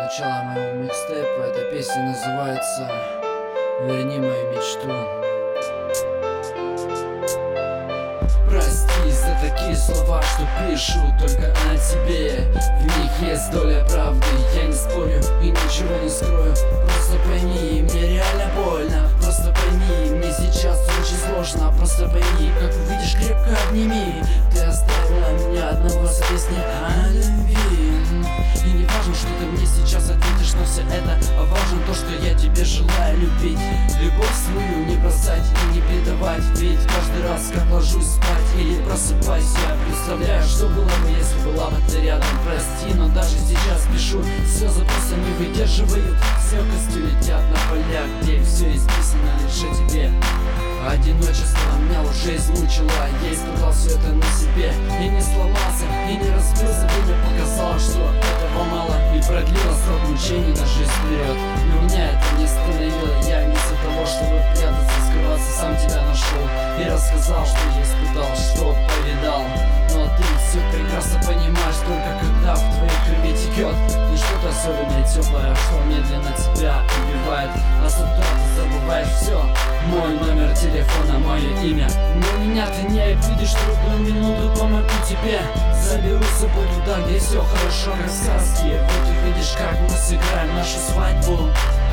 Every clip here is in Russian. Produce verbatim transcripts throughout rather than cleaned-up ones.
начала моего микстейпа. Эта песня называется «Верни мою мечту». Прости за такие слова, что пишу только о тебе. В них есть доля правды, я не спорю и ничего не скрою. Просто пойми, мне реально больно. Просто пойми, мне сейчас очень сложно. Просто пойми, как увидишь, крепко обними. Ты оставила меня одного с песней о любви. И не важно, что ты мне сейчас ответишь на все это, а важно то, что я тебе желаю любить. Любовь свою не бросать и не предавать. Ведь каждый раз, как ложусь спать или просыпаюсь, я представляю, что было бы, если была бы ты рядом. Прости, но даже сейчас пишу, слезы просто не выдерживают. С легкостью летят на поля, где все исписано лишь о тебе. Одиночество меня уже измучило, я испытал все это на себе. И не сломался, и не разбился, время показало, что этого мало, и продлило срок мучений на жизнь вперед. Но меня это не остановило, я вместо того, чтобы прятаться, скрываться, сам тебя нашел и рассказал, что я испытал, что повидал. Но ты все прекрасно понимаешь, только когда в твоей крови текет не что-то особенное теплое, что медленно тебя убивает. А с утра ты забываешь все, мой номер телефона, мое имя. Но меня ты не обидишь, трудную минуту помогу тебе. Заберу с собой туда, где все хорошо, как в сказке. Вот увидишь, как мы сыграем нашу свадьбу.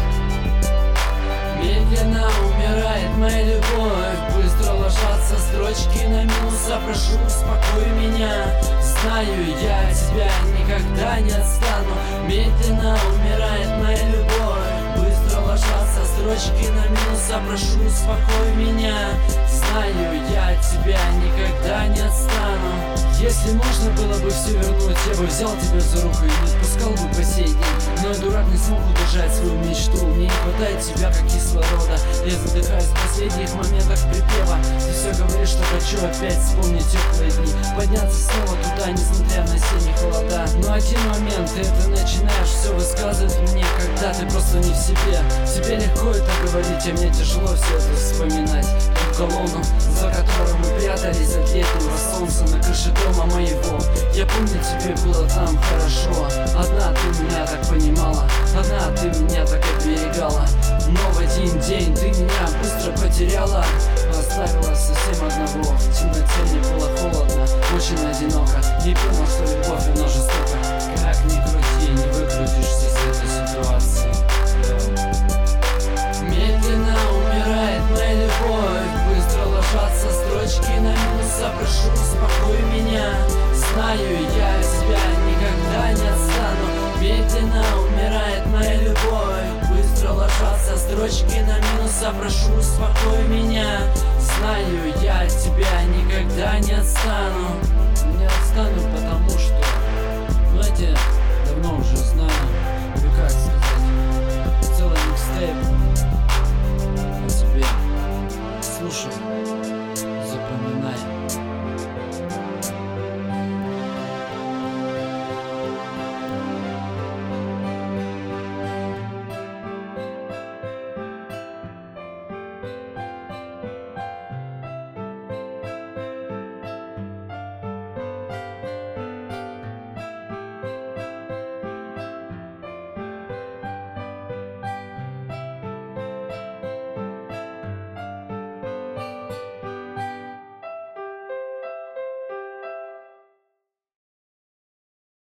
Медленно умирает моя любовь, быстро ложатся строчки на минус. А прошу, успокой меня, знаю, я от тебя никогда не отстану. Медленно умирает моя любовь, быстро ложатся строчки на минус. А прошу, успокой меня, знаю, я от тебя никогда не отстану. Если можно было бы все вернуть, я бы взял тебя за руку и не отпускал бы по сей день. Но я, дурак, не смог удержать свою мечту. Мне не хватает тебя как кислорода. Я задыхаюсь в последних моментах припева. Ты все говоришь, что хочу опять вспомнить теплые дни, подняться снова туда, несмотря на осенние холода. Но один момент, ты это начинаешь все высказывать мне, когда ты просто не в себе. Тебе легко это говорить, а мне тяжело все это вспоминать. Ту колонну, за которой мы прятались от летнего солнца на крыше дома моего. Я помню, тебе было там хорошо. Одна ты меня так понимала, одна ты меня так оберегала. Но в один день ты меня быстро потеряла, оставила совсем одного. В темноте мне было холодно, очень одиноко. И понял, что любовь, она жестока. Как ни крути, не выкрутишься с этой ситуации. Медленно умирает моя любовь, быстро ложатся строчки на минус. А прошу, успокой меня, знаю, я от тебя никогда не отстану. Медленно умирает моя любовь, быстро ложатся строчки на минус. А прошу, успокой меня, знаю, я от тебя никогда не отстану. Не отстану, потому что